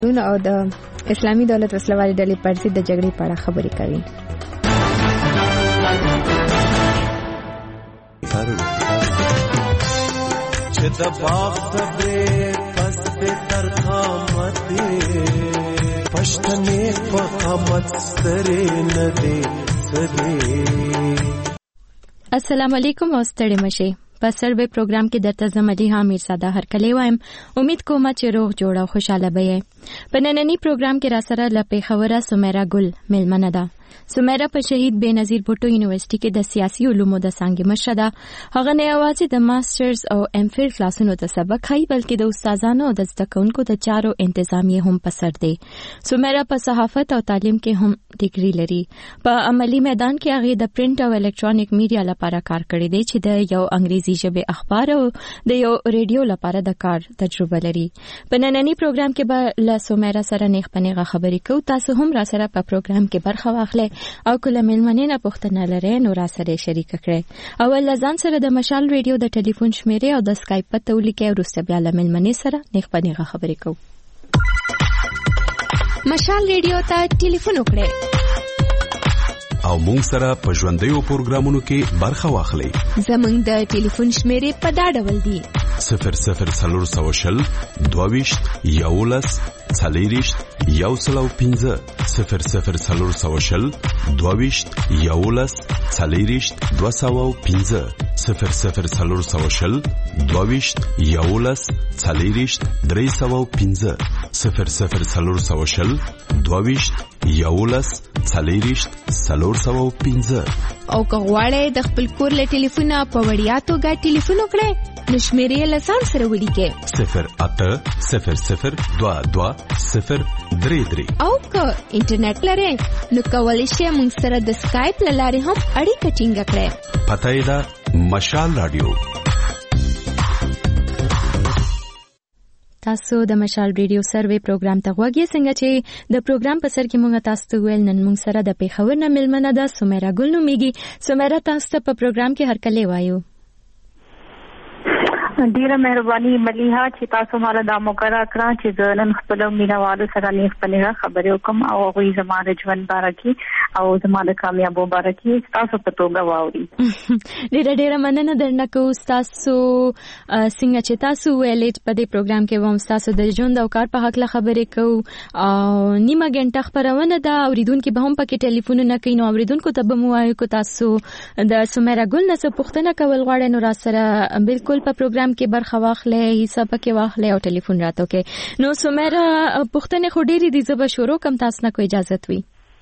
او د اسلامي دولت وسلوالي ډلې پر ضد د جګړې په اړه خبرې کوي. چې د باغ صبرې پس دې تر قامتې پښتنې په قامت سترې نه دې سدې. السلام علیکم او ستړي مشه. په سروې پروګرام کې درته زمدي حامد ساده هر کله وایم. امید کوم چې روغ جوړ او خوشاله به. په نننی پروګرام کې را سره لپې خبره سمیرا ګل ملمنه ده. سمیرا په شهید بېنظیر بوټو یونیورسيټي کې د سیاسي علومو د څانګې مشره ده. هغه نه یوازې د ماسترز او ام فیل کلاسونو ته سبق ښيي بلکې د استادانو او د زده کوونکو د چارو انتظامیه هم په سر دی. سمیرا په صحافت او تعلیم کې هم ډیګري لري. په عملی میدان کې هغه د پرنٹ او الکترونیک میډیا لپاره کار کړی دی چې د یو انګریزي ژبه اخبار او د یو ریډیو لپاره د کار تجربه لري. په نننی پروګرام کې به له سمیرا سره نیغ پنیغه خبرې کوو. تاسو هم را سره په پروګرام کې برخه واخلئ او کله ملمنې نه پوښتنه لرئ نو را سره شریک کړئ. اول ځان سره د مشال ریډیو د ټلیفون شمیرې او د اسکایپ پته ولیکئ او وروسته بیا له ملمنې سره نیغ پنیغه خبرې کوو. مشال ریډیو ته ټلیفون وکړئ او مونږ سره په ژوندیو پروګرامونو کې برخه واخلئ. زمونږ د ټلیفون شمیرې په دا ډول دي: 0040 22 11 40 105 0040 22 11 40 205 0040 22 11 40 305 0040 22 11 40 305. او که غواړئ د خپل کور له ټلیفونه په وړیا توګه ټلیفون وکړئ نو شمیرې له ځان سره ولیکئ 080022 او که انټرنیټ لرئ نو کولی شئ موږ سره د اسکایپ له لارې هم اړیکه ټینګه کړئ. پته یې ده مشال رادیو. تاسو د مشال ریډیو سروې پروګرام ته غوږی څنګه چې د پروګرام په سر کې موږ تاسو ته ویل نن موږ سره د پیښور نه ملمنه ده سمیرا ګل نومیږي. سمیرا تاسو ته په پروګرام کې هر کله وایو. ډیره مهرباني ملیحه چې تاسو مالا دا موقع راکړه چې نن خپل مینوالو سره نیغ پنیغه خبرې وکم او هغوی زما د ژوند باره کې او زما د کامیابو باره کې تاسو په توګه واوري. ډیره مننه درنه کوو. تاسو څنګه چې تاسو ویلې په دې پروګرام کې ووم تاسو د ژوند او کار په حق له خبرې کوو او نیمه غنټه خبرونه ده اوریدونکو به هم پکې ټلیفونونه کوي نو اوریدونکو ته به مو وایو کو تاسو د سمیرا ګل نه څه پوښتنه کول غواړئ نو را سره بالکل په پروګرام کې برخه واخلې حصہ پکې واخلې او ټلیفون راته کې نو سمیرا پوښتنه خو ډېری دي زبر شروع کم تاسو نه کوئی اجازه وي.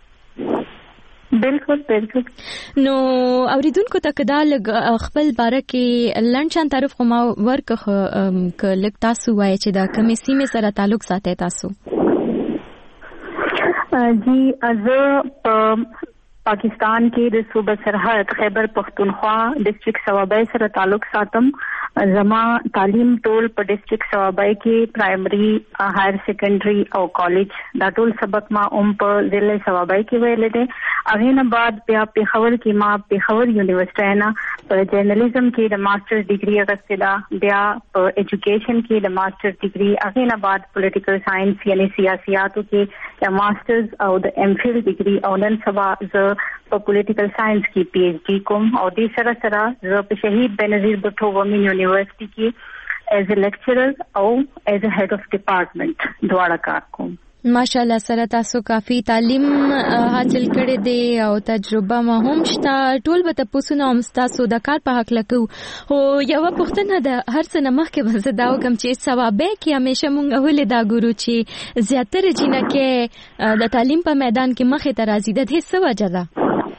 بالکل نو اوریدونکو ته کدا خپل باره کې لنډشان تعریف کوم ورک ک لک تاسو وایي چې دا کومې سیمه سره تعلق ساتي تاسو. جی از پاکستان کې د صوبه سرحد خیبر پختونخوا ډسټریکټ سوابای سره تعلق ساتم. زما تعلیم ټول په ډسټریکټ سوابای کې پرایمري هایر سیکنډري او کالج دا ټول سبق ما په ضلع سوابای کې ویل دي. هغه نه بعد بیا پیښور کې ما پیښور یونیورسيټي نه په جرنالیزم کې د ماستر ډیګري اغستله. بیا په ایجوکیشن کې د ماستر ډیګري. هغه نه بعد پولیټیکل ساينس یعنی سیاسياتو کې د ماسترز او د ام فیل ډیګري او نن سبا ز په پولیټیکل ساينس کې پی ایچ ډي کوم او دې سره سره ز په شهید بېنظیر بوټو وومن یونیورسيټي کې ایز ا لیکچرر او ایز ا هیډ اف ډپارټمنټ دواړه کار کوم. ماشاءالله سره تاسو کافی تعلیم حاصل کړی دی او تجربه ما هم شته. ټول به تاسو نو هم تاسو د کار په حق لکو او یو پوښتنه ده هر څه نه مخکې به زه دا وکم چې ثوابه کې همیشه مونږ ولې دا ګورو چې زیاتره جنکه د تعلیم په میدان کې مخې ته راځي د دې څه وجه ده؟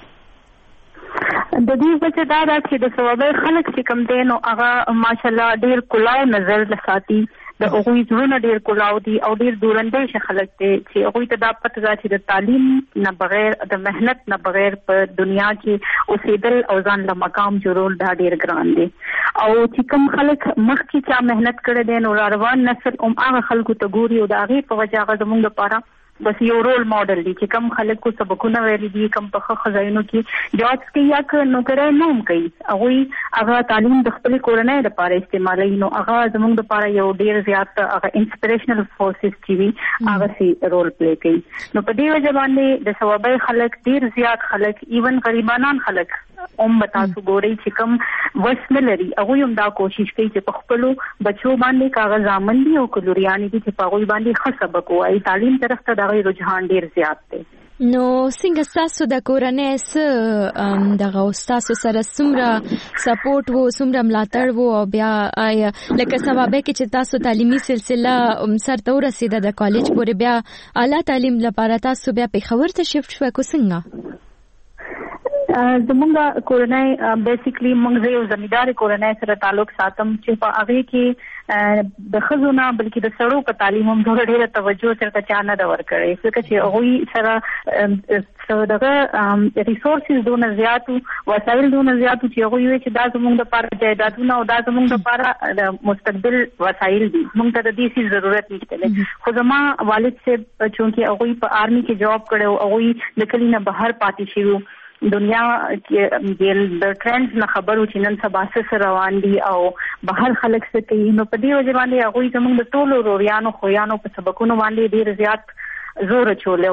د دې وجه دا ده چې د ثوابه خلک چې کم دي نو هغه ماشاءالله ډیر کلاو نظر لساتي د هغوی زړونه ډیر کلاو دي او ډیر دورندې خلک دي چې هغوی ته دا پته ده چې د تعلیم نه بغیر د مهنت نه بغیر په دنیا کې اوسېدل او ځان له مقام جوړول دا ډیر ګران دي. او چې کوم خلک مخکې چا مهنت کړی دي نو روان نسل هغه خلکو ته ګوري او د هغې په وجه هغه زموږ لپاره بس یو رول ماډل دی چې کم خلک کو سبقونه ویلي دي کم په خزاینو کې جابس کې یا ک نوکرای نوم کوي هغه تعلیم د خپل کورنۍ لپاره استعمالوي نو هغه زموږ لپاره یو ډیر زیات هغه انسپریشنل فورسز چې وي هغه سي رول پلی کوي نو په دې وجه باندې د ثوابي خلک ډیر زیات خلک ایون غریبانان خلک تاسو ګورئ چې کوم وسنه لري هغه هم دا کوشش کوي چې په خپل بچو باندې کاغذ امن دي او کلوریان دي چې په هغه باندې خصبک وای تعلیم طرف ته دا رجحان ډیر زیات دی نو څنګه تاسو د کورنۍ سره دغه تاسو سره څومره سپورټ وو څومره ملاتړ وو او بیا لکه ثوابه کې چې تاسو تعلیمي سلسله سرته ورسېده د کالج پورې بیا اعلی تعلیم لپاره تاسو بیا پیښور ته شفت شوه کو څنګه زمونږ کورنۍ بیسیکلی موږ یو زمیندار کورنۍ سره تعلق ساتم چې په هغه کې د خزونه بلکې د سړو په تعلیم هم ډېره توجه سره چا نه دا ورکړي ځکه چې هغه سره دغه ریسورسز دونه زیات وسایل دونه زیات چې هغه وي چې دا زموږ لپاره جایدادونه او دا زموږ لپاره د مستقبل وسایل دي موږ ته د دې څه ضرورت نشته خو زما والد صاحب چې هغه په آرمي کې جاب کړو هغه د کلی نه بهر پاتې شو دنیا کې د ټرندز نه خبرو چې نن سبا څه روان دي او بهر خلک څه کوي نو په دې وجه باندې هغه زموږ د ټولو روریانو خویانو په سبقونو باندې ډیر زیات زور چولو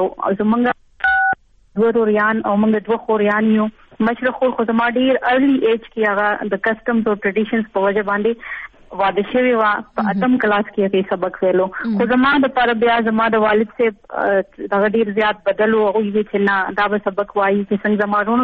زموږ روریان او موږ دوه خوریان یو مشر خو زما ډیر ارلی ایج کې هغه د کسټمز او ټریډیشنز په وجه باندې واده شوی و په اتم کلاس کې هغه سبق ویلو خو زما د پر بیا زما د والد سے دا ډیر زیات بدل او وی چې نه دا به سبق وایي چې څنګه زمارونو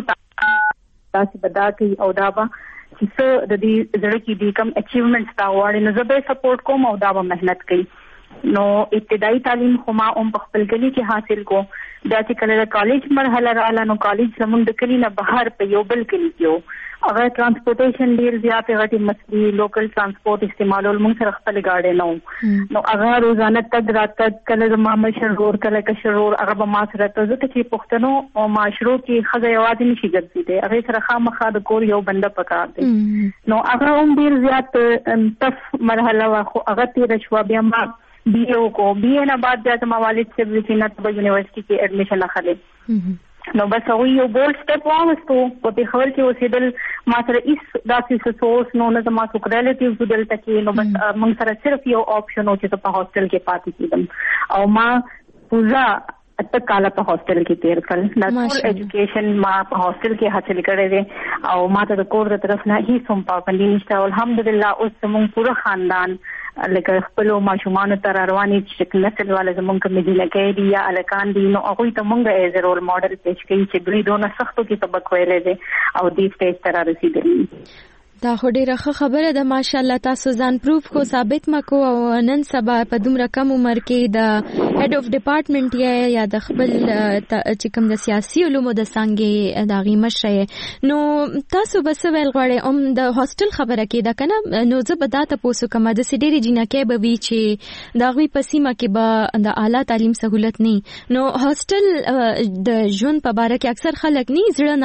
تاسو بدا کوي او دا به چې څه د دې زړه کې دي کم اچیومنټس دا وړي نو زه به سپورټ کوم او دا به مهنت کوي نو ابتدایي تعلیم خو ما په خپل کلی کې حاصل کو دا چې کله د کالج مرحله رااله نو کالج زموږ د کلی نه بهر په یو بل کلی کې اگر ترانسپورټیشن ډیر زیات غټي مسلې لوکل ترانسپورت استعمالول موږ سره خپل گاډي نو هغه روزانه تک رات تک کله زما مشرور کله کشرور هغه به ما سره ته ځکه چې پښتنو او معاشرو کې خزه یوازې نشي ګرځېدي هغه سره خامخا د کور یو بنده پکار دی نو هغه هم ډیر زیات تف مرحله واخو هغه تیر شو بیا ما بی او کو بی نه بعد بیا زما والد سے وزینت په یونیورسيټي کې اډمیشن اخلي نو بس هغه یو بول سټپ واغستو په پیښور کې اوسېدل ما سره هیڅ داسې سوس نه زما څوک ریلیټیوز دلته کې نو بس موږ سره صرف یو آپشن و چې په هاستل کې پاتې کېدم او ما پوزا اته کال په هاستل کې تیر کړل نټول ایجوکیشن ما په هاستل کې حاصل کړی دی او ما ته د کور د طرف نه هیڅ هم پابندي نشته الحمدلله اوس زموږ پوره خاندان لکه خپل ماشومان تر رواني چې نسل والا زموږ کمیډي لګي دي یا الکان دي نو هغه ته موږ ایز رول ماډل پېښ کوي چې دوی دونه سختو کې سبق ویلې دي او دې سټیج ته رسیدلي دا خو ډیره ښه خبره ده ماشاءالله تاسو ځان پروف کو ثابت مکو او نن سبا په دومره کم عمر کې د هډ اف ډپارټمنټ یا د خپل چې کوم د سیاسي علومو د څنګه د غیمشه نو تاسو بس ویل غواړئ د هاستل خبره کې دا کنه نو زه به دا تاسو کوم د سډيري جنکه به وی چې دا غوي پسیمه کې به د اعلی تعلیم سہولت نه نو هاستل د ژوند په اړه کې اکثر خلک نه زړه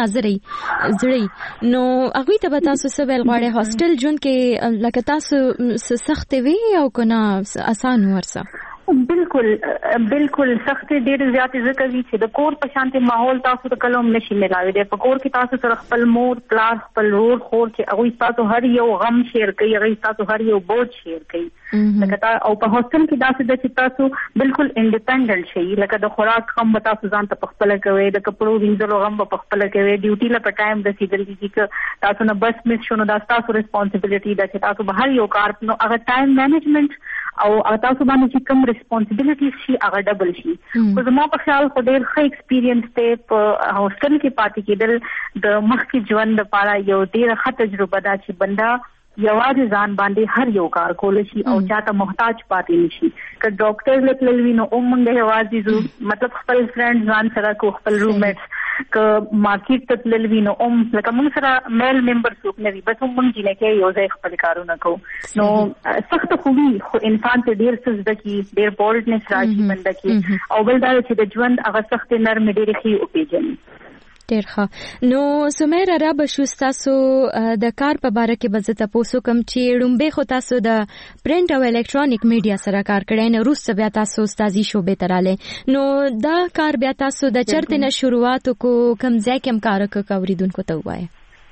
نظرې نو هغه ته به تاسو څه غواړي هاستل جون کې لکه تاسو سخت وي او کنه آسان ورسه بالکل سخت ډیر زیات ذکر وی چې د کور په شانتي ماحول تاسو ته کلم نشي ملاوي دی په کور کې تاسو سره خپل مور پلار خپل ورور خور چې هغه تاسو هر یو غم شیر کوي هغه تاسو هر یو بوج شیر کوي لکه او په هاستل کې تاسو د تاسو بالکل انډیپندنٹ شي لکه د خوراک غم تاسو ځان ته خپل کوي د کپړو وینځلو غم په خپل کوي ډیوټي له په ټایم رسیدل چې تاسو نه بس مس شونه دا تاسو ریسپانسیبিলিټي ده چې تاسو به هر یو کار نو هغه ټایم مینجمنټ او تاسو باندې چې کوم ریسپانسیبিলিټي شي هغه ډبل شي خو زما په خیال خو ډېر ښه ایکسپیرینس ته په هاستل کې پاتې کېدل د مخکې ژوند لپاره یو ډېر ښه تجربه ده چې بندا یوازې ځان باندې هر یو کار کول شي او چاته محتاج پاتې نشي که ډاکټر لپاره وینو موږ یوازې مطلب خپل فرند ځان سره کو خپل روممیټس که مارکیټ ته تلل وینو لکه موږ سره میل ممبر څوک نه وي بس موږ جنکه یو ځای خپل کارونه کوو نو سخت خوبي خو انسان ته ډیر څه زده کی ډیر بولډنس راشي بنده کی او بل دا چې د ژوند هغه سخت نرم ډیر خي او پیژني ډیر ښه. نو سمیرا را بشو تاسو د کار په باره کې به زه تاسو کوم چې لومبه خو تاسو د پرنٹ او الکترونیک میډیا سره کار کړی نه، روس بیا تاسو استادي شوبې تراله، نو دا کار بیا تاسو د چرته نه شروعات کو کم ځای کې کار کوریدونکو ته وایي؟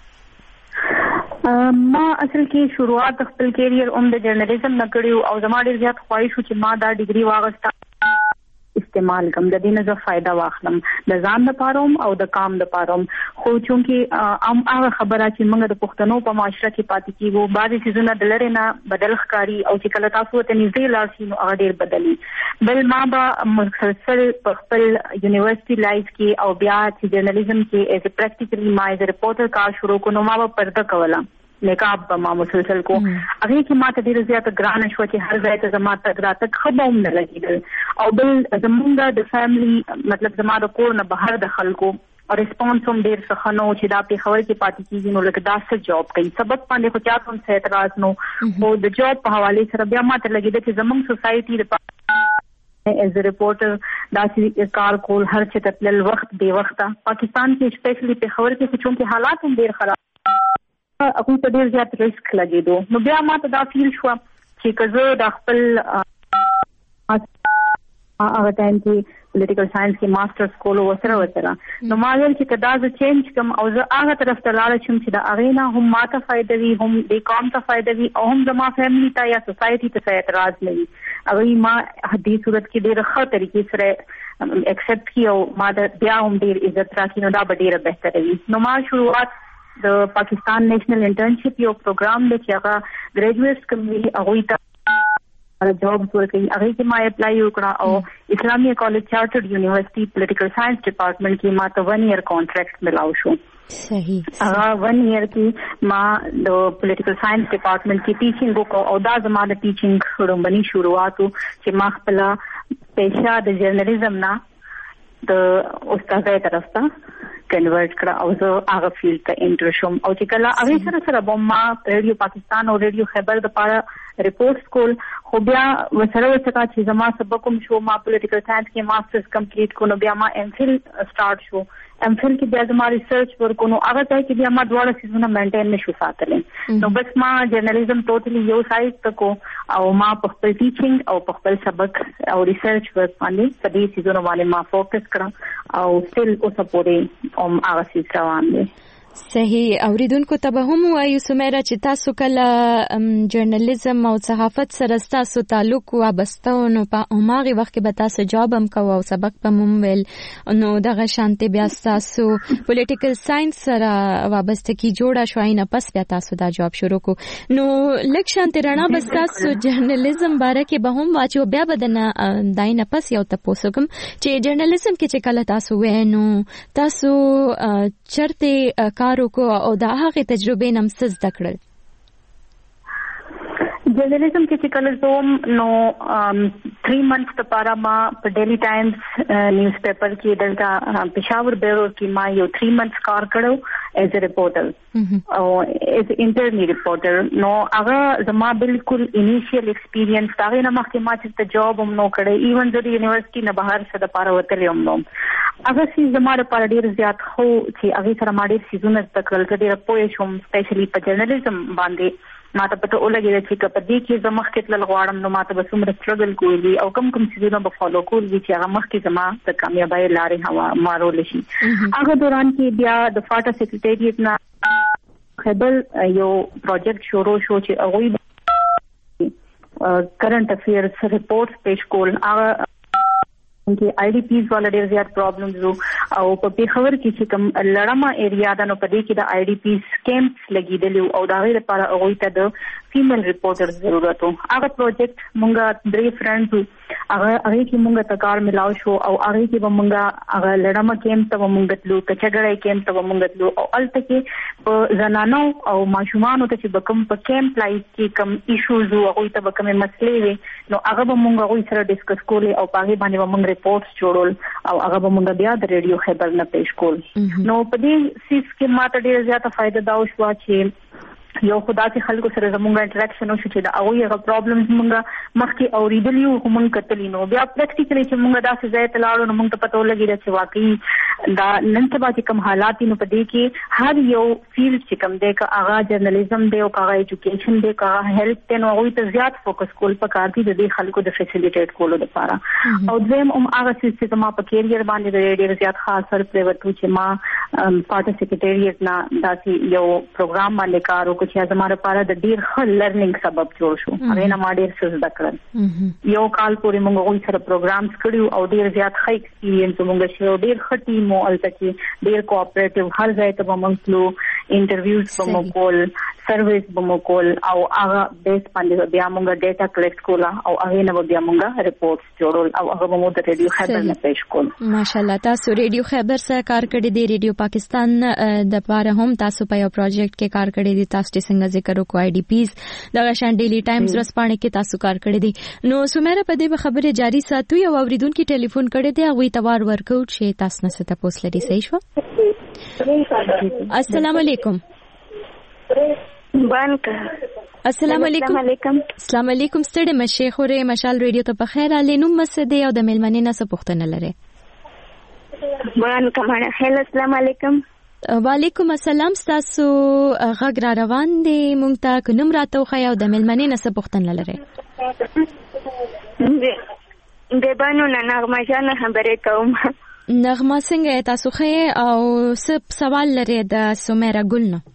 ما اصل کې شروعات خپل کیریئر د جرنالیزم نه کړیو او زما ډیر زیات خواهش و چې ما دا ډیګري واغسته استعمال کوم، د دې نه زه فائدہ واخلم د ځان لپاره او د کام لپاره. خو چونکې هغه خبره چې موږ د پښتنو په معاشره کې پاتې کیږو، بعضې څیزونه د لرې نه بدل ښکاري او چې کله تاسو ته نږدې لاړ شي نو هغه ډېر بدلي. بل ما به مسلسل په خپل یونیورسټي لایف کې او بیا چې جرنالیزم کې ایز پریکټیکلی ما ایز ریپورټر کار شروع کړو، نو ما به پرده کوله، نقاب به ما مسلسل کو. هغه کې ما ته ډیره زیاته ګرانه شوه چې هر ځای ته زما تګ راتګ ښه به هم نه لګېدل. او بل زمونږ د فیملی مطلب زما د کور نه بهر د خلکو ریسپانس هم ډېر ښه نه و چې دا پېښور کې پاتې کېږي نو لکه دا څه جاب کوي. سبق باندې خو چاته هم څه اعتراض نو، خو د جاب په حوالې سره بیا ما ته لګېده چې زمونږ سوسایټي د ایز ا رپورټر داسې کار کول، هر چې ته تلل وخت بې وخته. پاکستان کې سپیشلی پېښور کې چونکې حالات هم ډېر خراب اخو ته ډیر زیات ریسک لګیدو، نو بیا ما ته دا فیل شو چې که زه د خپل هغه ټایم کې پولیټیکل ساينس کې ماسترز کولو وسره نو ما ویل چې دا زه چینج کوم او زه هغه طرف ته لاړ شم چې د هغې نه هم ما ته فایده وي، هم د قوم ته فایده وي او هم زما فیملی ته یا سوسایټي ته څه اعتراض نه وي. هغوی ما دې صورت کې ډېره ښه طریقې سره ایکسپټ کړي او ما د بیا هم ډېر عزت راکړي، نو دا به ډېره بهتره وي. نو ما شروعات د پاکستان نیشنل انټرنشپ یو پروګرام دی چې هغه ګریجویټس کوم وي هغوی ته جابس ورکوي. هغې کې ما اپلای وکړه او اسلامیه کالج چارټرډ یونیورسټي پولیټیکل ساينس ډپارټمنټ کې ما ته 1 year کانټریکټ ملاو شو. صحیح. هغه 1 year کې ما د پولیټیکل ساينس ډپارټمنټ کې ټیچینګ وکړو او دا زما د ټیچینګ لومړني شروعات و چې ما خپله پیشه د جرنالیزم نه د استادۍ طرف ته کنورټ کړه او زه هغه فیلډ ته انټر شوم. او چې کله هغې سره سره به ما ریډیو پاکستان او ریډیو خیبر دپاره ریپورټس کول، خو بیا ورسره ورڅخه چې زما سبق هم شو، ما پولیټیکل ساينس کې ماسټرز کمپلیټ کړو، نو بیا ما ایم فل سٹارټ شو. ایم فل کې بیا زما ریسرچ ورکو، نو هغه ځای کې بیا ما دواړه څیزونه مینټین نشو ساتلی. نو بس ما جرنالیزم ټوټلی یو سایډ ته کو او ما په خپل ټیچینګ او په خپل سبق او ریسرچ ورک باندې په دې څیزونو باندې ما فوکس کړم او سټیل اوسه پورې هغه څیز روان دی. صحیح. اوریدونکو ته به هم وایو سمیرا چې تاسو کله جرنالیزم او صحافت سره تاسو تعلق وابسته نو په هماغه وخت کې به تاسو جاب هم کوو او سبق په هم ویل، نو دغه شانته بیا تاسو پولیټیکل ساينس سره وابسته کی جوړه شوي نه پس بیا تاسو دا جاب شروع کو، نو لک شانته رڼا بس تاسو جرنالیزم باره کې به هم واچو. بیا بدنه دای نه پس یو تاسو کوم چې جرنالیزم کې چې کله تاسو وینو تاسو چرته کارو کو او دا هغه تجربه نم څه زده کړل؟ جرنالیزم کې چې کله زوم نو 3 months لپاره ما په ډیلی ټایمز نیوز پیپر کې دلته پېښور بیورو کې ما یو 3 months کار کړو ایز ا ریپورټر او ایز انټرنی ریپورټر. نو هغه زما بالکل انیشیل ایکسپیرینس دا نه مخکې ما چې جاب هم نو کړی، ایون د یونیورسيټي نه بهر څه د پاره وتلی هم نو هغه سیز زما لپاره ډېر زیات خو چې هغې سره ما ډېر څیزونه زده کړل، زه ډېره پوه شوم سپیشلی په جرنالیزم باندې. ما ته پته ولګېده چې که په دې کې زه مخکې تلل غواړم نو ما ته به څومره سټرګل کول وي او کوم څیزونه به فالو کول وي چې هغه مخکې زما د کامیابۍ لارې هوارولی شي. هغه دوران کې بیا د فاټا سیکریټریټ نه خیبر یو پروجیکټ شروع شو چې هغوی کرنٹ افیئرس ریپورټس پیش کول. هغه کې آی ډي پیز والا ډېر زیات پرابلمز وو او په پېښور کې چې کوم لړمه ایریا ده نو په دې کې د آی ډي پیز کیمپس لګېدلي او د هغې لپاره هغوی ته د فیمیل ریپورټر ضرورت و. هغه پروجیکټ مونږ 3 فرینډز وو، هغې کې مونږ ته کار ملاو شو او هغې کې به مونږ هغه لړمه کیمپ ته به مونږ تلو، کچګړی کیمپ ته به مونږ تلو او هلته کې په زنانو او ماشومانو ته چې به کوم په کیمپ لایف کې کوم ایشوز وو هغوی ته به کومې مسلې وي نو هغه به مونږ هغوی سره ډسکس کولې او په هغې باندې به مونږ ریپورټس جوړول او هغه به مونږ بیا د ریډیو خیبر نه پیش کول. نو په دې سیس کې ما ته ډېره زیاته فایده دا وشوه چې یو خدا چې خلکو سره زموږ انټریکشن وشو چې دا هغه پرابلمز موږ مخکې اوریدلی او موږ کتلی نو بیا پریکټیکلی چې موږ داسې ځای ته لاړو نو موږ ته پته ولګېده چې واقعي دا نن سبا چې کوم حالات نو په دې کې هر یو فیلډ چې کوم دی که هغه جرنالیزم دی او که هغه ایجوکیشن دی که هغه هیلث دی نو هغوی ته زیات فوکس کول پکار دي د دې خلکو د فیسیلیټیټ کولو لپاره او دویم هغه څیز چې زما په کیریئر باندې ډېر زیات ښه اثر پرې وکړو چې ما پارټي سیکریټریټ نه داسې یو پروګرام باندې کار وکړو چې زما لپاره د ډیر ښه لرنینګ سبب جوړ شو هغه نه ما ډیر څه زده کړل یو کال پورې موږ غوښتل سره پروګرامز کړیو او ډیر زیات ښه ایکسپیرینس موږ شو ډیر ښه ټیم او البته ډیر کوآپریټیو هر ځای ته موږ تلو انټرویوز به موږ کول سرویس به موږ کول او هغه بیس باندې بیا موږ ډیټا کلیکټ کولا او هغه نه بیا موږ ریپورټس جوړول او هغه موږ د ریډیو خیبر نه پېښ کول ماشاءالله تاسو ریډیو خیبر سره کار کړی دی ریډیو پاکستان د لپاره هم تاسو په یو پروجیکټ کې کار کړی دی تاسو څنګه ذکر وکړو آی ډی پیز د غشان ډیلی ټایمز ورسپانه کې تاسو کار کړی دی نو سمیره په دې خبره جاری ساتو یو اوریدونکو ټلیفون کړی دی هغه تبار ورکو چې تاسو نه ست پوس لري صحیح شو السلام علیکم بانک السلام علیکم السلام علیکم ستړي مشه خوره مشال ریډیو ته په خیر علي نو مسده او د ملمنې نه څه پوښتنه لري بانک مانه هلو السلام علیکم وعلیکم السلام تاسو غږ را روان دی مونږ ته کوم راته خو یو د ملمنې نه څه پوښتنه لري د بانو نه نغمه جان خبرې کوم نغمه څنګه تاسو خې او څه سوال لري د سمیرا ګل نه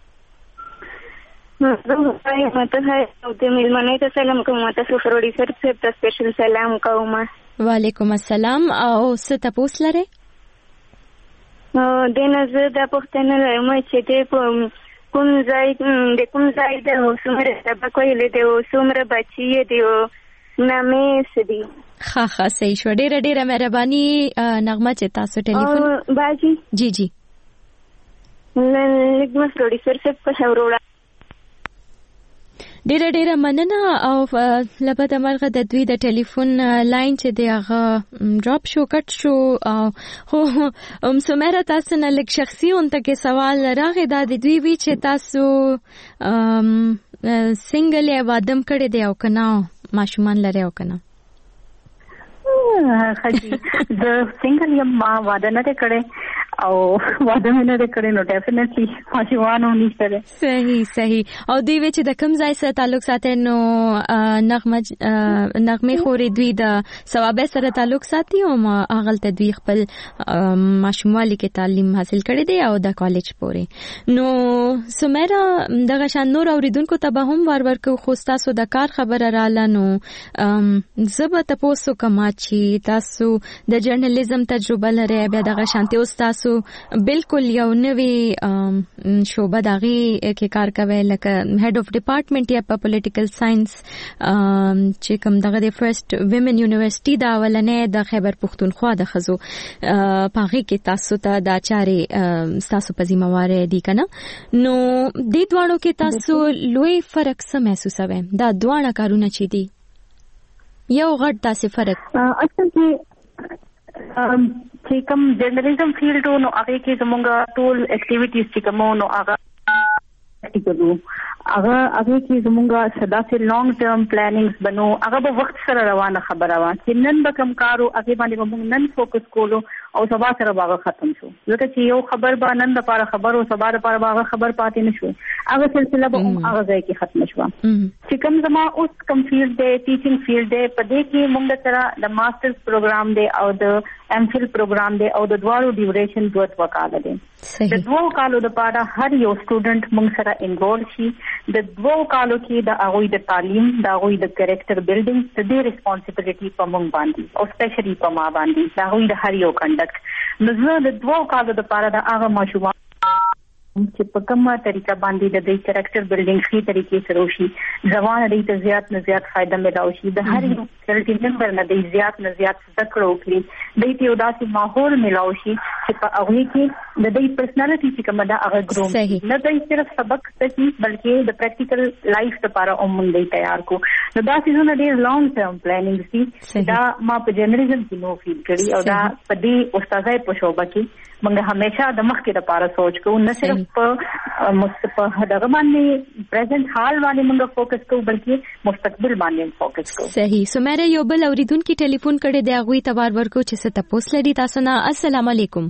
ماته د ملمنې ته سلام کوم تاسو پروډوسر صاحب ته سپیشل سلام کوم وعلیکم السلام او څه تاسو لري د نظر د پښتنه لرم چې د کوم ځای د څومره سبق ویل دی او څومره بچي دی او نامې سدي ښه صحیح شو ډېره مهرباني نغمه چې تاسو ټلیفون باجی جی لږ پروډوسر صاحب په شاوروړه ډېره مننه او لپاره مرغه د دوی د ټلیفون لاین چې دی هغه ډراپ شو کټ شو خو سمیره تاسو نه لږ شخصي اونته کې سوال راغی دا د دوی وی چې تاسو سنگل یا وادم کړی دی او کنه ماشومان لري او کنه خجی د سنگل یم ما واده نه کړی او واده نه کړی نو ډیفینټلی ماشومان هم نشته صحیح او دوی چې د کوم ځای سره تعلق ساتي نو نغمه خوري دوی د ثواب سره تعلق ساتي او اغلته دوی خپل ماشومالي کې تعلیم حاصل کړی دی او د کالج پورې نو سمیرا دغه شان نور اوریدونکو ته به هم ورکو خو تاسو د کار خبره رااله نو زبه تاسو کما چې تاسو د جرنالیزم تجربه لري بیا دغه شانتي اوس تاسو بالکل یو نوې شوبه دغه کې کار کوي لکه هډ اف ډپارټمنټ یا په پولیټیکل ساينس چې کوم دغه د فرست ویمن یونیورسيټي دا ولنې د خیبر پختونخوا د خزو پاغي کې تاسو ته د چارې تاسو په ذمہواره دي کنه نو د دوانو کې تاسو لوی فرق څه محسوسوي دا دوانه کارونه چي دي یو غټ تاسو فرق اصل کې چې کوم جرنالیزم فیلډ نو هغه کې زموږ ټول اکټیویټیز چې کوم نو هغه کې زموږ صدا سي لانګ ټرم پلانینګز بنو هغه به وخت سره روانه خبره وا چې نن به کم کارو هغه باندې موږ نن فوکس کولو او سبا سره باغ ختم شو لکه چې یو خبر به نن لپاره خبر او سبا لپاره باغ خبر پاتې نشو هغه سلسله به هغه ځای کې ختم شو چې کوم زما اوس کوم فیلډ دی ټیچینګ فیلډ دی په دې کې موږ سره د ماسترز پروګرام دی او د ام فل پروګرام دی او د دوارو ډیوریشن 2 وکاله دی د 2 کالو لپاره هر یو سټوډنټ موږ سره انرول شي د 2 کالو کې د هغوی د تعلیم د هغوی د کریکټر بلډینګ د دې ریسپانسیبিলিټي په موږ باندې او سپیشلی په ما باندې د هغوی د هر یو کنډکټ نو زه د 2 کالو لپاره د هغه ماشومان چې په کومه طریقه باندې د دې کریکټر بلډینګ خي طریقې سره وشي ځوان لري ته زیات نه زیات فائدہ ملو شي د هر یو کلټي ممبر نه د زیات نه زیات ذکر وکړي د دې یو داسې ماحول ملو شي چې په هغه کې د دې پرسنالټي چې کومه دا هغه ګروم نه دی صرف سبق ته بلکې د پریکټیکل لایف لپاره هم موږ تیار کو. نو دا څه ډېر لانګ ټرم پلانینګ دي دا ما په جرنالیزم کې نو فیل کړی او دا په دې استادای په شوبه کې موږ همیشه د مخ کې لپاره سوچ کوو نه صرف په دغه باندې پریزنٹ حال باندې موږ فوکس کوو بلکې مستقبل باندې فوکس کوو. صحیح. سمیرا یو بل اوریدونکو ټلیفون کړي دی هغه تبار ورکو چې څه تاسو لري تاسو نه. السلام علیکم.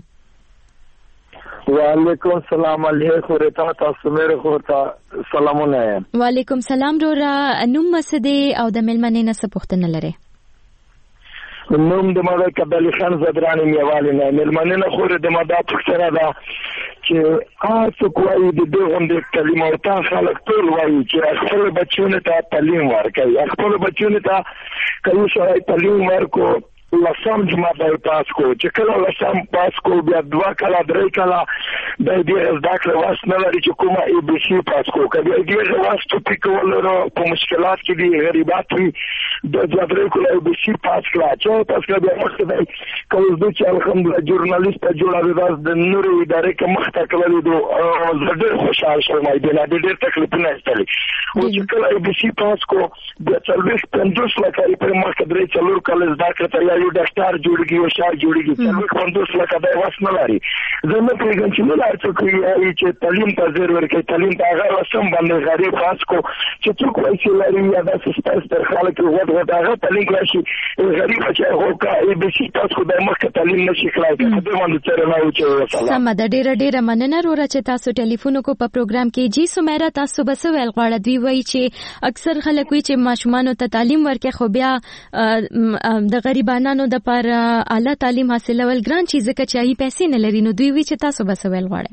وعلیکم السلام علیکم رتا تاسو مې خورتا سلامونه. وعلیکم السلام رورا نوم مسدي او د ملمنې نه څه پوښتنه لري؟ نوم د مالک عبدالي خان زدرانی میوالي نه ملمنې نه خورې د ماده پوښتنه ده چې تاسو کوی د دې غونډې کلمه او تاسو خلک ټول وایي چې خپل بچونه ته تعلیم ورکړي خپل بچونه ته کوي شوی تعلیم ورکو لسم جماعت د پاس کو چې کله لسم پاس کو بیا 2 کاله 3 کاله د دې زده کړې واس نه لري چې کومه ای بي سي پاس کو کله دې واس ته پکول ورو په مشکلات کې دي غریبات وي د ځدرې کله ای بي سي پاس کړه چې پاس کړه بیا وخت دی کوم چې الحمدلله ژورنالیست جوړاوي د نورو ادارې کې مخته کړل دو زړه خوشاله شوم د ډېر تکلیفونه استلې او چې کله ای بي سي پاس کو د 40 لکه په مخ کې 3 کال زده کړه یو ډاکټر جوړیږي او شار جوړیږي چې 50 لکه د واس نه لري زموږ پیغام چې نه لارڅ کوي چې تعلیم ته زیر ورکړي تعلیم ته هغه سم باندې غریب خاص کو چې څوک وایي چې لري یا د سیستم تر خلک وګورئ هغه تعلیم راشي غریب چې هوکا ای بي سي تاسو د مخکې تعلیم نشي کولای ته د باندې تر نه وچو سلام. سم د ډیره مننه رورا چې تاسو ټلیفون کو په پروګرام کې جی سمیرا تاسو بس ویل غواړم دوی وایي چې اکثر خلک وایي چې ماشومان ته تعلیم ورکړي خو بیا د غریبانو د پر اعلی تعلیم حاصلول ګران چیز کې چاهي پیسې نه لري نو دوی وی چې تاسو بس ویل غواړئ.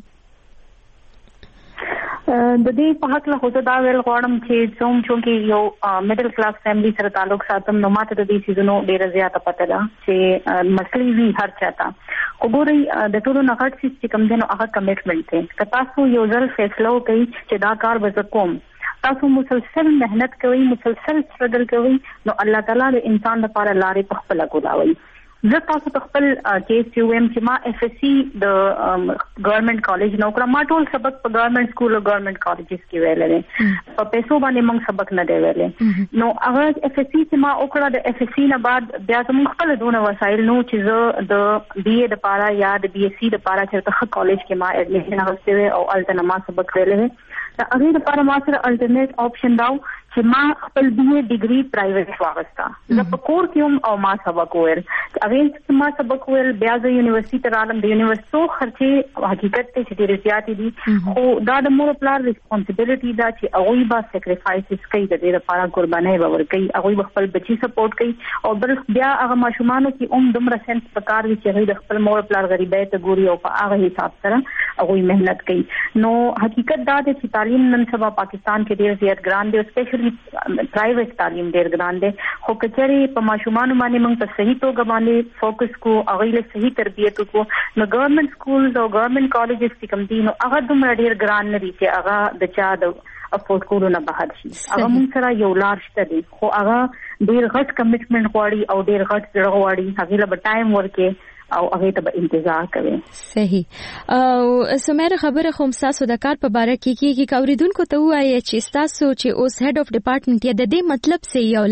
د دې په حق له خو دا ویل غواړم چې څوم چې یو میډل کلاس فیملی سره تعلق ساتم نو ماته د دې سيزونو ډیره زیاته پته ده چې مسلې وی هر چاته وګورئ د ټولو نه غټ چې کوم دنو هغه کمټمنټ دی که تاسو یو ځل فیصله وکړئ چې دا کار به کوم تاسو مسلسل مهنت کوئ مسلسل سټرګل کوئ نو الله تعالی د انسان لپاره لارې په خپل کولاوي. زه تاسو ته خپل کیس یو ایم چې ما اف اس سی د ګورنمنت کالج نو کړم ما ټول سبق په ګورنمنت سکول او ګورنمنت کالجز کې ویلې په پیسو باندې موږ سبق نه دی ویلې نو هغه اف اس سی چې ما وکړه د اف اس سی نه بعد بیا زموږ خپل دونه وسایل نو چې زه د بي اي لپاره یا د بي اس سی لپاره چې ته کالج کې ما اډمیشن غوښتې او الټه ما سبق ویلې دا هغه لپاره ما سره الټرنیټ آپشن داو چې ما خپل بي اي ډیګري پرایویټ واغستا زه په کور کې او ما سبق ویل هغه چې ما سبق ویل بیا د یونیورسيټي تر عالم د یونیورسيټو خرچې حقیقت ته چې ډېر زیاتې دي خو دا د مور پلار ریسپانسیبিলিټي دا چې هغه به سیکریفایسز کوي د دې لپاره قرباني به ورکوي هغه خپل بچي سپورټ کوي او بل بیا هغه ماشومان چې دومره سنس پکار وي چې د خپل مور پلار غریبۍ ته ګوري او په هغه حساب سره هغه مهنت کوي نو حقیقت دا د تعلیم نن سبا پاکستان کې ډېر زیات ګران دی اسپیشلی پرایویټ تعلیم ډېر ګران دی خو کچري په ماشومان باندې موږ په صحیح توګه باندې فوکس کو هغه له صحیح تربیت کو نو ګورنمنت سکولز او ګورنمنت کالجز چې کوم دي نو هغه دومره ډېر ګران نه دي چې هغه د چا د افورد کولو نه بهر شي هغه موږ سره یو لار شته دي خو هغه ډېر غټ کمټمنټ غواړي او ډېر غټ زړه غواړي هغه له ټایم ورکه او هغه ته انتظار کوي. صحیح. او سمیرا خبره خو تاسو د کار په باره کې کیږي کوریدونکو ته وایي چې تاسو چې اوس هډ اف ډپارټمنټ یا د دې مطلب څه یو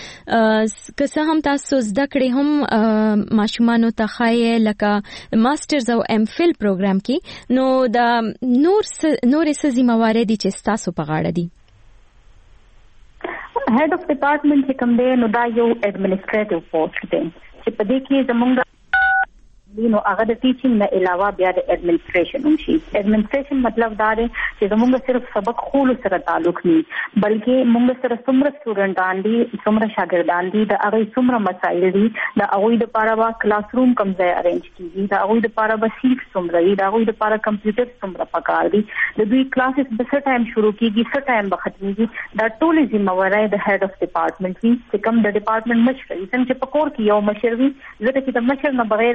لکه که هم تاسو زده کړې هم ماشومان ته خای لکه ماسترز او ام فل پروګرام کې نو د نور څه ذمہواری دي چې تاسو په غاړه دي؟ هډ اف ډپارټمنټ چې کوم دی نو دا یو ایڈمنسټریټیو پوسټ دی چې په دې کې زموږ نو هغه د ټیچینګ نه علاوه بیا د ایڈمنسټریشن هم شي. ایڈمنسټریشن مطلب دا دی چې موږ صرف سبق خولو سره تعلق نه بلکې موږ سره څومره سټوډنټان دي څومره شاګردان دي د هغه څومره مسایل دي د هغه لپاره وا کلاس روم کوم ځای ارینج کیږي د هغه لپاره به سیټ څومره دي د هغه لپاره کمپیوټر څومره پکار دي د دوی کلاسز به څه ټایم شروع کیږي څه ټایم به ختميږي دا ټول ذمہواری د هډ اف ډپارټمنټ وي چې کوم د ډپارټمنټ مشر وي څنګه چې په کور کې یو مشر وي زه چې د مشر نه بغیر یو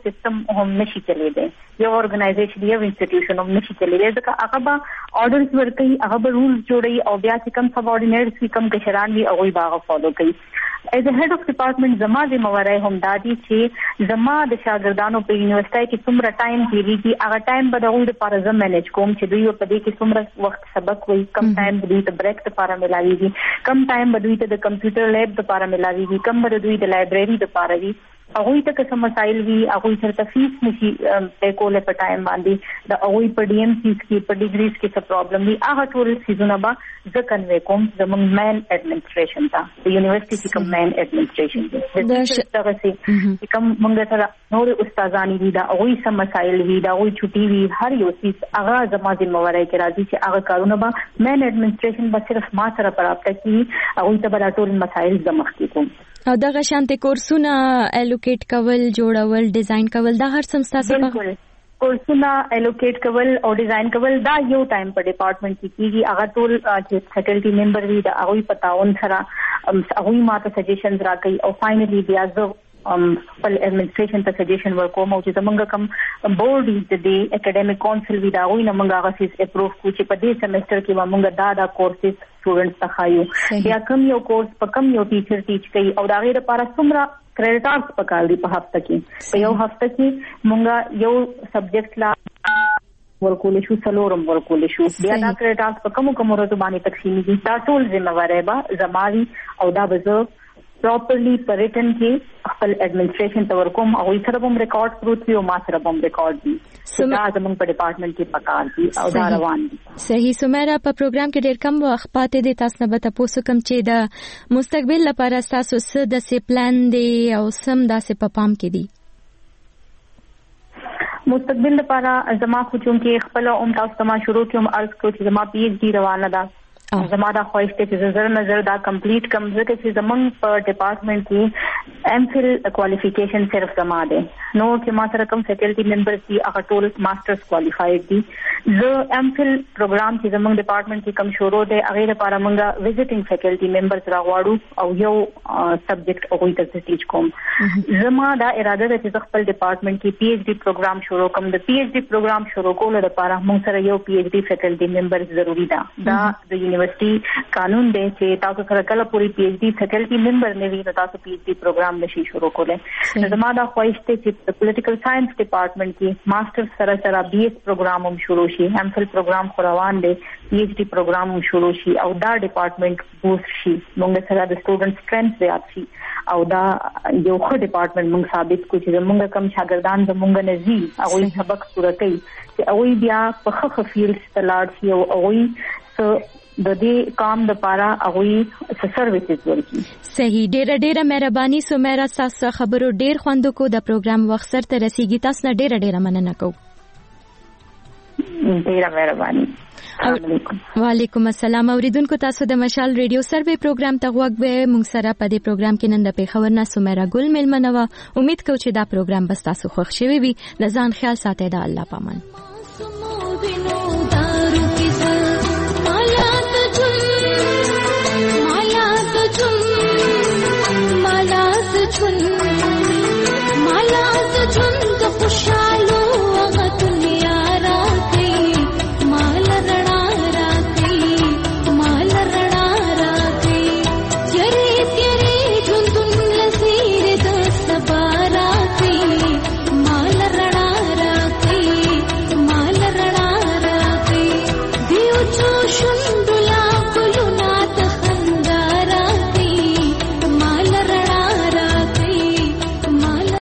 سیستم هم نشي چلېدی یو ارګنایزیشن یو انسټیټیوشن هم نشي چلېدی ځکه هغه به آرډرز ورکوي هغه به رولز جوړوي او بیا چې کم سب آرډینیټس وي کم کشران وي هغوی به هغه فالو کوي. ایز ا هیډ اف ډپارټمنټ زما ذمہواری هم دا دي چې زما د شاګردانو په یونیورسيټي کې څومره ټایم تیریږي هغه ټایم به د هغوی لپاره زه مینیج کوم چې دوی په دې کې څومره وخت سبق وایي کم ټایم به دوی ته بریک لپاره ملاویږي کم ټایم به دوی ته د کمپیوټر لیب لپاره ملاویږي کم به دوی د لایبرری لپاره وي هغوی ته که څه مسایل وي هغوی سره فیس نشي پې کولی په ټایم باندې د هغوی په ډي ایم سیز کې په ډیګریز کې څه پرابلم وي هغه ټول څیزونه به زه کنوی کوم زموږ مین ایډمنسټریشن ته د یونیورسيټي چې کوم مین ایډمنسټریشن دی دغسې چې کوم موږ سره نورې استادانې دي د هغوی څه مسایل وي د هغوی چوټي وي هر یو څیز هغه زما ذمہواری کې راځي چې هغه کارونه به مین ایډمنسټریشن به صرف ما سره په رابطه کې هغوی ته به دا ټول مسایل زه مخکې کوم. او دغه شانتې کورسونه الوکیټ کول جوړول ډیزاین کول دا هر څه ستاسو په کورسونه الوکیټ کول او ډیزاین کول دا یو ټایم په ډپارټمنټ کې کیږي هغه ټول چې فیکلټي ممبر وي د هغوی په تعاون سره هغوی ماته سجیشنز راکوي او فاینلی بیا زه خپل ایڈمنسټریشن ته سجیشن ورکوم او چې زمونږ کوم بورډ د دې اکیډمیک کونسل وي دا هغوی نه موږ هغه څیز اپروف کړو چې په دې سیمسټر کې به موږ دا کورسز سټوډنټس ته ښایو بیا کوم یو کورس په کوم یو ټیچر ټیچ کوي او د هغې لپاره څومره کریډټارز پکار دي په هفته کې په یو هفته کې موږ یو سبجیکټ لا ورکول شو څلورم ورکول شو بیا دا کریډټارز په کومو ورځو باندې تقسیمېږي دا ټول ذمہواری به زما وي او دا به زه پراپرلی په ریټن کې خپل ایڈمنسټریشن ته ورکوم هغوی سره به هم ریکارډ پروت وي او ما سره به هم ریکارډ وي دا زموږ په ډپارټمنټ کې پکار دي او دا روان دي. صحیح. سمیرا په پروګرام کې ډېر کم وخت پاتې دی تاسو نه به تاسو کوم چې د مستقبل لپاره تاسو څه د سی پلان دی او سم داسې په پام کې دي؟ مستقبل لپاره زما خو چونکې خپل تاسو ته ما شروع کوم عرض کړو چې زما پی ایچ ډي روانه ده زما دا خواهش دی چې زر نظر دا کمپلیټ کم ځکه چې زمونږ په ډپارټمنټ کې ایم فل کوالیفیکیشن صرف زما دی نو چې ما سره کوم فیکلټي ممبرز دي هغه ټول ماسټرز کوالیفاید دي زه ایم فل پروګرام چې زمونږ ډپارټمنټ کې کوم شروع دی هغې لپاره موږ وزټینګ فیکلټي ممبرز راغواړو او یو سبجیکټ هغوی ته زه ټیچ کوم. زما دا اراده ده چې زه خپل ډپارټمنټ کې پی ایچ ډي پروګرام شروع کوم د پی ایچ ډي پروګرام شروع کولو لپاره موږ سره یو پی ایچ ډي فیکلټي ممبر ضروري ده دا د یونیورسيټي قانون دی چې تاسو سره کله پوری پی ایچ ډي فیکلټي ممبر نه وي نو تاسو پی ایچ ډي پروګرام نشئ شروع کولی. زما دا خواهش دی چې په پولیټیکل ساينس ډپارټمنټ کې ماسټر سره بی ایس پروګرام هم شروع شي ایم فل پروګرام خو روان دی پی ایچ ډي پروګرام هم شروع شي او دا ډپارټمنټ بوست شي موږ سره د سټوډنټ سټرنث زیات شي او دا یو ښه ډپارټمنټ موږ ثابت کړو چې موږ کم شاګردان زموږ نه ځي هغوی سبق پوره کوي چې هغوی بیا په ښه فیلډز ته لاړ شي او هغوی د دې کام لپاره هغوی سروسز ورکړي. صحیح. ډېره مهرباني سمیرا تاسو خبرو ډېر خوند کو د پروګرام وخت سره ته رسیدي تاسو نه ډېره مننه کوم. ډېره مهرباني. وعلیکم السلام. اوریدونکو تاسو د مشال ریډیو سروې پروګرام ته غوږ به مونږ سره په دې پروګرام کې نن د پیښور نه سمیرا ګل میلمنه وه. امید کوم چې دا پروګرام به تاسو خوښ شوی وي. د ځان خیال ساتئ. د الله پامان. माला तो चुन